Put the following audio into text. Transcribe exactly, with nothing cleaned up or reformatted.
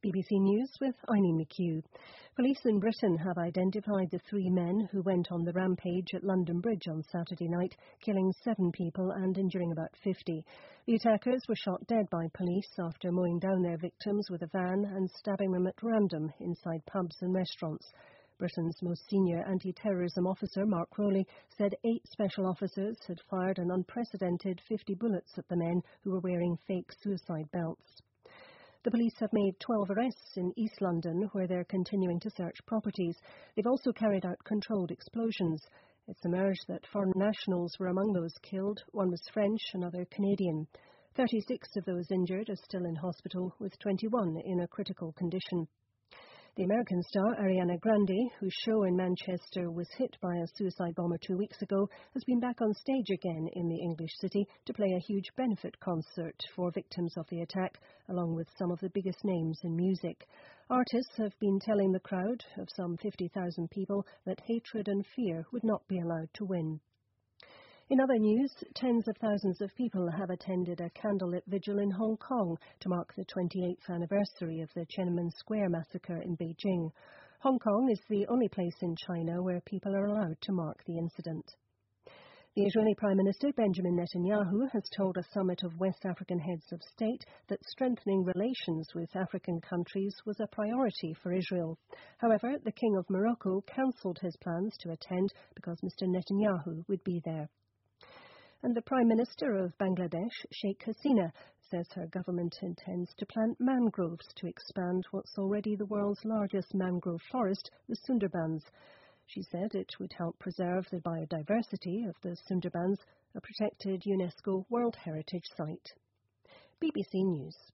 B B C News with Eileen McHugh. Police in Britain have identified the three men who went on the rampage at London Bridge on Saturday night, killing seven people and injuring about fifty. The attackers were shot dead by police after mowing down their victims with a van and stabbing them at random inside pubs and restaurants. Britain's most senior anti-terrorism officer, Mark Rowley, said eight special officers had fired an unprecedented fifty bullets at the men who were wearing fake suicide belts. The police have made twelve arrests in East London, where they're continuing to search properties. They've also carried out controlled explosions. It's emerged that foreign nationals were among those killed. One was French, another Canadian. thirty-six of those injured are still in hospital, with twenty-one in a critical condition. The American star Ariana Grande, whose show in Manchester was hit by a suicide bomber two weeks ago, has been back on stage again in the English city to play a huge benefit concert for victims of the attack, along with some of the biggest names in music. Artists have been telling the crowd of some fifty thousand people that hatred and fear would not be allowed to win. In other news, tens of thousands of people have attended a candlelit vigil in Hong Kong to mark the twenty-eighth anniversary of the Tiananmen Square massacre in Beijing. Hong Kong is the only place in China where people are allowed to mark the incident. The Israeli Prime Minister Benjamin Netanyahu has told a summit of West African heads of state that strengthening relations with African countries was a priority for Israel. However, the King of Morocco cancelled his plans to attend because Mister Netanyahu would be there. And the Prime Minister of Bangladesh, Sheikh Hasina, says her government intends to plant mangroves to expand what's already the world's largest mangrove forest, the Sundarbans. She said it would help preserve the biodiversity of the Sundarbans, a protected UNESCO World Heritage Site. B B C News.